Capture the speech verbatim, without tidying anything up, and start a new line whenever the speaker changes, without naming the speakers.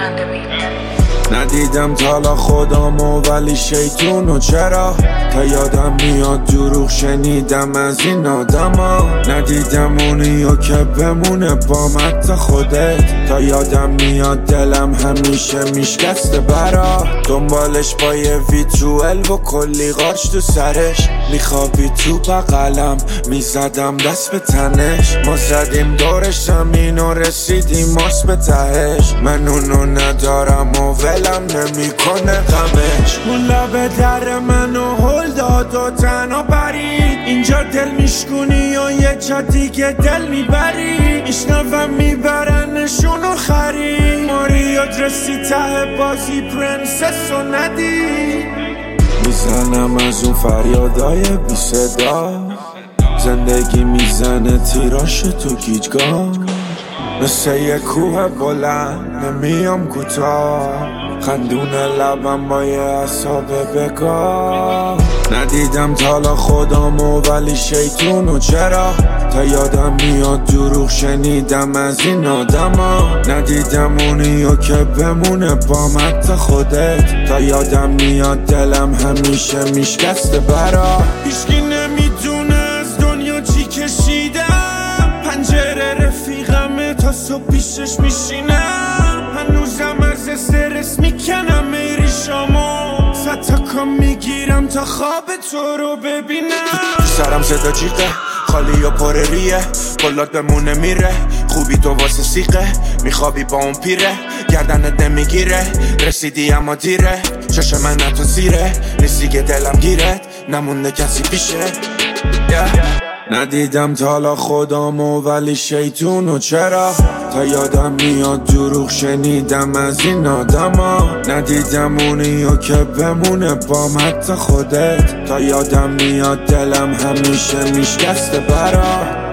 ندیدم تالا خودمو ولی شیطونو چرا تا یادم میاد دروغ شنیدم از این آدما. ندیدم اونیو که بمونه با مت خودت تا یادم میاد دلم همیشه میشکسته برا دنبالش با یه ویتروال و کلی قارچ تو سرش میخوابی تو بغلم میزدم دست به تنش ما زدیم دورش زمین و رسیدیم ماس به تهش من اونو ندارم و ولم نمیکنه غمش اون لب در منو هل داد و تنها برید اینجا دل میشکنی و یه جا دیگه دل میبری میشنوم میبرنشون و خرید ماریات رسی ته بازی پرنسس و ندید میزنم از اون فریادای بی صدا زندگی میزنه تیراش تو گیجگاه مثل یه کوه بلند نمیام کوتاه خندون لبم با یه عصاب بگاه ندیدم تالا خودمو ولی شیطونو چرا تا یادم میاد دروغ شنیدم از این آدما. ندیدم اونیو که بمونه با مت خودت تا یادم میاد دلم همیشه میشکسته برا هیچکی نمیدونه از دنیا چی کشیدم پنجره رفیقمه تا صبح پیشش میشینم هنوزم از استرس میکنم میری شامو صد تا کام میگیرم تا خواب تو رو ببینم تو سرم صدا جیغه خالی و پر ریه کلات بمونه میره خوبی تو واسه سیقه میخوابی با اون پیره گردنت نمیگیره رسیدی اما دیره چشم من تو زیره نیستی که دلم گیرت نمونده کسی پیشه yeah. ندیدم تالا خودمو ولی شیطونو چرا تا یادم میاد دروغ شنیدم از این آدما. ندیدم اونیو که بمونه با مت خودت تا یادم میاد دلم همیشه میشکسته برا